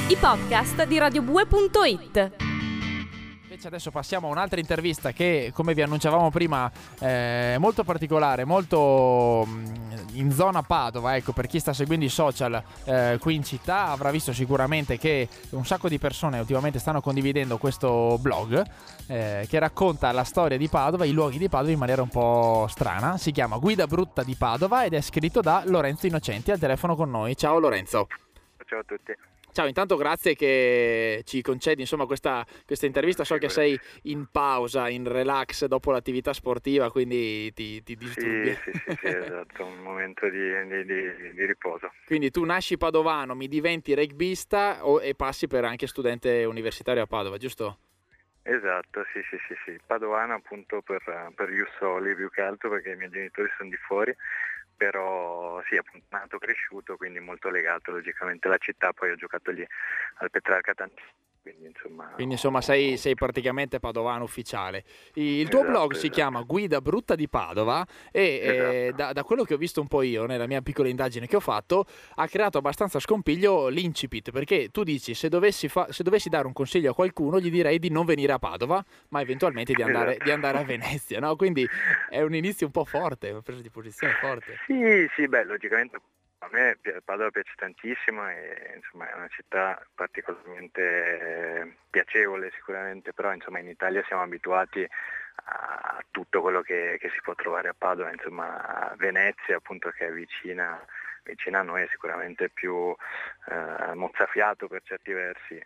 i podcast di radiobue.it. Invece adesso passiamo a un'altra intervista che, come vi annunciavamo prima, è molto particolare, molto in zona Padova. Ecco, per chi sta seguendo i social qui in città avrà visto sicuramente che un sacco di persone ultimamente stanno condividendo questo blog che racconta la storia di Padova, i luoghi di Padova in maniera un po' strana. Si chiama Guida Brutta di Padova ed è scritto da Lorenzo Innocenti al telefono con noi. Ciao Lorenzo. Ciao a tutti. Ciao, intanto grazie che ci concedi questa intervista. So che sei in pausa, in relax dopo l'attività sportiva, quindi ti disturbi. Sì, esatto, un momento di riposo. Quindi tu nasci padovano, mi diventi rugbista e passi per anche studente universitario a Padova, giusto? Esatto, sì. Padovano appunto per Ius Soli più che altro, perché i miei genitori sono di fuori. Però sì, appunto nato, cresciuto, quindi molto legato logicamente alla città. Poi ho giocato lì al Petrarca tantissimo, quindi insomma sei praticamente padovano ufficiale. Il tuo blog si chiama Guida Brutta di Padova e da quello che ho visto un po' io nella mia piccola indagine che ho fatto, ha creato abbastanza scompiglio l'incipit, perché tu dici se dovessi dare un consiglio a qualcuno gli direi di non venire a Padova, ma eventualmente di andare a Venezia, no? Quindi è un inizio un po' forte, una presa di posizione forte. Sì, beh, logicamente a me Padova piace tantissimo e insomma è una città particolarmente piacevole sicuramente, però insomma in Italia siamo abituati a tutto quello che si può trovare a Padova, insomma Venezia appunto, che è vicina a noi, è sicuramente più mozzafiato per certi versi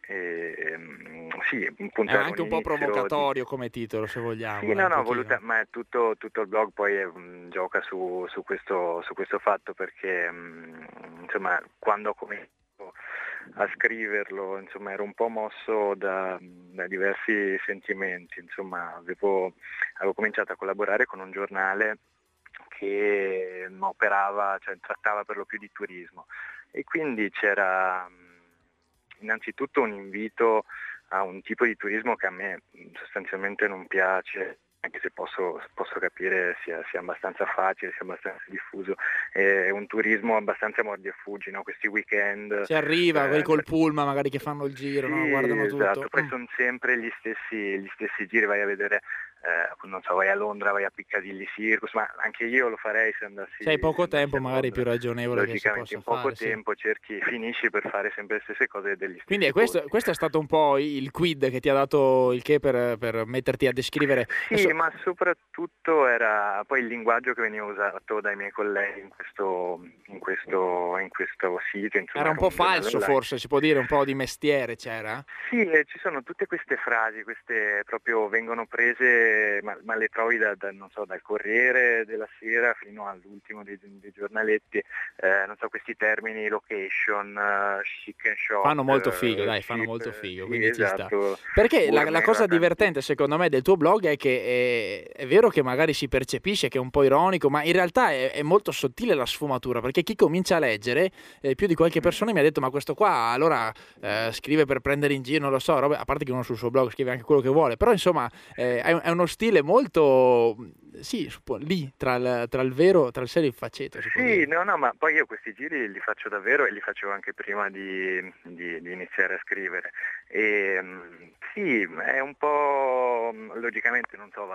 sì, appunto è anche un po' provocatorio come titolo, se vogliamo. Sì, ma è tutto il blog poi gioca su questo fatto, perché insomma quando ho cominciato a scriverlo, insomma ero un po' mosso da diversi sentimenti. Insomma avevo cominciato a collaborare con un giornale che trattava per lo più di turismo, e quindi c'era innanzitutto un invito a un tipo di turismo che a me sostanzialmente non piace, anche se posso capire sia abbastanza facile, sia abbastanza diffuso. È un turismo abbastanza mordi e fuggi, no? Questi weekend si arriva quelli col pullman magari che fanno il giro, sì, no? Guardano tutto. Esatto, poi sono sempre gli stessi giri. Vai a vedere non so, vai a Londra, vai a Piccadilly Circus, ma anche io lo farei se andassi. Se hai poco tempo magari è più ragionevole logicamente che si in poco fare, tempo finisci per fare sempre le stesse cose degli stessi. Quindi questo è stato un po' il quid che ti ha dato il che per metterti a descrivere. Sì, ma soprattutto era poi il linguaggio che veniva usato dai miei colleghi in questo sito. Insomma, era un po' falso forse, si può dire, un po' di mestiere c'era? Sì, ci sono tutte queste frasi, queste proprio vengono prese, ma le trovi dal Corriere della Sera fino all'ultimo dei giornaletti, non so, questi termini location, chic and shop. Fanno molto figo, fanno molto figo, quindi esatto. Ci sta. Perché la cosa divertente secondo me del tuo blog è che è vero che magari si percepisce che è un po' ironico, ma in realtà è molto sottile la sfumatura, perché chi comincia a leggere, più di qualche persona mi ha detto ma questo qua allora scrive per prendere in giro, non lo so, a parte che uno sul suo blog scrive anche quello che vuole, però insomma è uno stile molto lì tra il vero, tra il serio e il faceto. Sì, no, ma poi io questi giri li faccio davvero e li facevo anche prima di iniziare a scrivere. E sì, è un po', logicamente non so,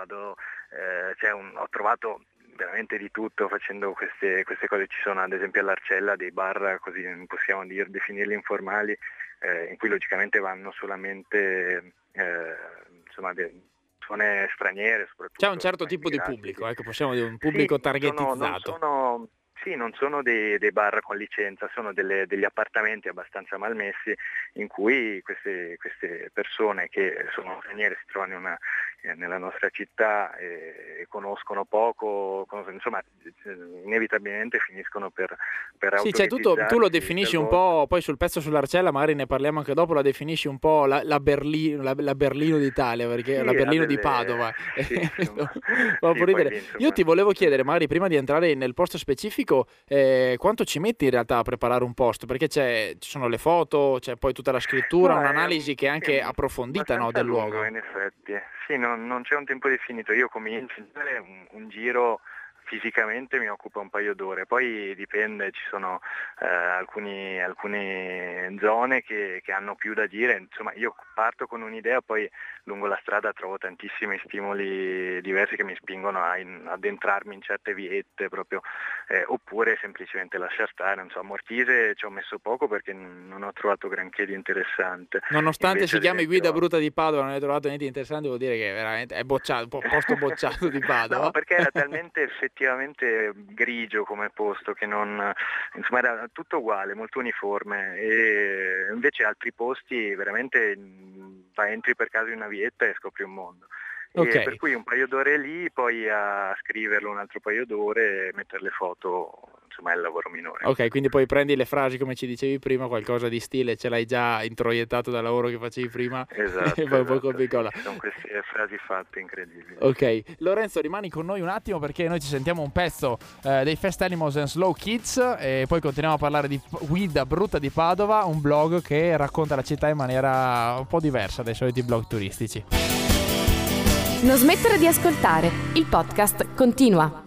ho trovato veramente di tutto facendo queste cose. Ci sono ad esempio all'Arcella dei bar, così possiamo definirli informali, in cui logicamente vanno solamente persone straniere, soprattutto. C'è un certo tipo di pubblico, ecco, possiamo dire un pubblico targetizzato. Non sono dei bar con licenza, sono degli appartamenti abbastanza malmessi in cui queste persone che sono straniere si trovano nella nostra città e conoscono poco, insomma inevitabilmente finiscono per sì, cioè tu lo definisci un po', poi sul pezzo sull'Arcella magari ne parliamo anche dopo, la definisci un po' la Berlino d'Italia, perché la Berlino di Padova. Sì, Io ti volevo chiedere, magari prima di entrare nel posto specifico, quanto ci metti in realtà a preparare un post, perché ci sono le foto, c'è poi tutta la scrittura, un'analisi che è anche approfondita, no, del luogo. In effetti, sì, non c'è un tempo definito. Io comincio un giro fisicamente mi occupa un paio d'ore, poi dipende, ci sono alcune zone che hanno più da dire, insomma io parto con un'idea, poi lungo la strada trovo tantissimi stimoli diversi che mi spingono ad entrarmi in certe viette proprio, oppure semplicemente lasciar stare. Non so, a Mortise ci ho messo poco perché non ho trovato granché di interessante. Nonostante Invece, si chiami ad esempio, Guida Brutta di Padova, non hai trovato niente di interessante, vuol dire che veramente è bocciato, posto bocciato di Padova. No, perché era talmente effettivamente grigio come posto che non, insomma, era tutto uguale, molto uniforme, e invece altri posti veramente entri per caso in una vietta e scopri un mondo. Okay. E per cui un paio d'ore lì, poi a scriverlo un altro paio d'ore e mettere le foto, insomma è il lavoro minore. Ok, quindi poi prendi le frasi come ci dicevi prima, qualcosa di stile ce l'hai già introiettato dal lavoro che facevi prima. Esatto, e poi un po' complicola. Sì, sono queste frasi fatte incredibili. Ok, Lorenzo rimani con noi un attimo perché noi ci sentiamo un pezzo dei Fast Animals and Slow Kids e poi continuiamo a parlare di Guida Brutta di Padova, un blog che racconta la città in maniera un po' diversa dai soliti blog turistici. Non smettere di ascoltare, il podcast continua.